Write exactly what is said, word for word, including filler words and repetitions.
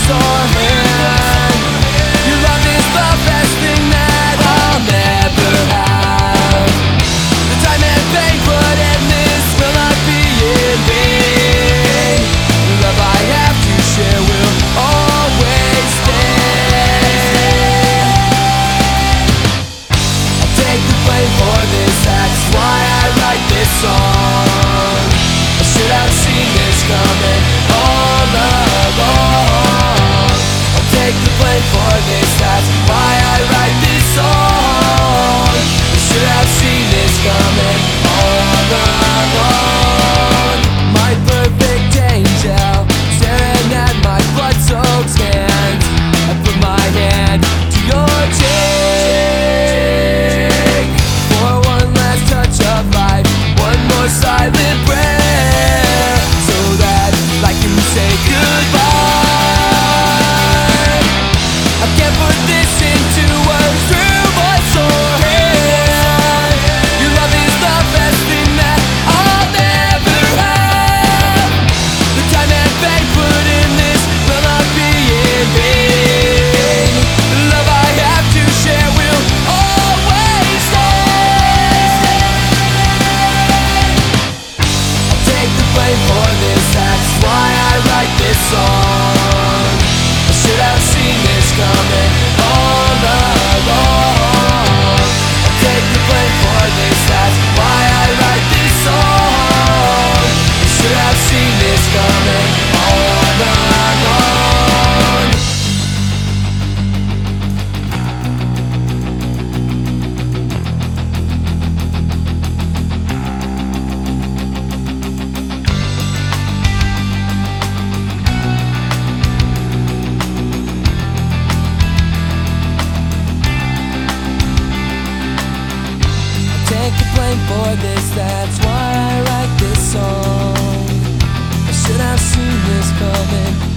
sore hand. Your love is the best thing that I'll never have. The time and pain put in this will not be in vain. The love I have to share will always stay. I'll take the blame for this, that's why I write this song. I should have seen this coming all along. I'll take the blame for this, that's why I write this song. I should have seen this coming all along. My perfect angel, staring at my blood-soaked hands. I put my hand to your cheek for one last touch of life, one more silent prayer, so that I can say goodbye. I can't put this into words through my sore hand. Your love is the best thing that I'll never have. The time and pain put in this will not be in vain. The love I have to share will always stay. I'll take the blame for this, that's why I write this song. I should have seen this coming all along. I'll take the blame for this, that's why I write this song. I should have seen this coming all along. Take the blame for this, that's why I write this song. I should have seen this coming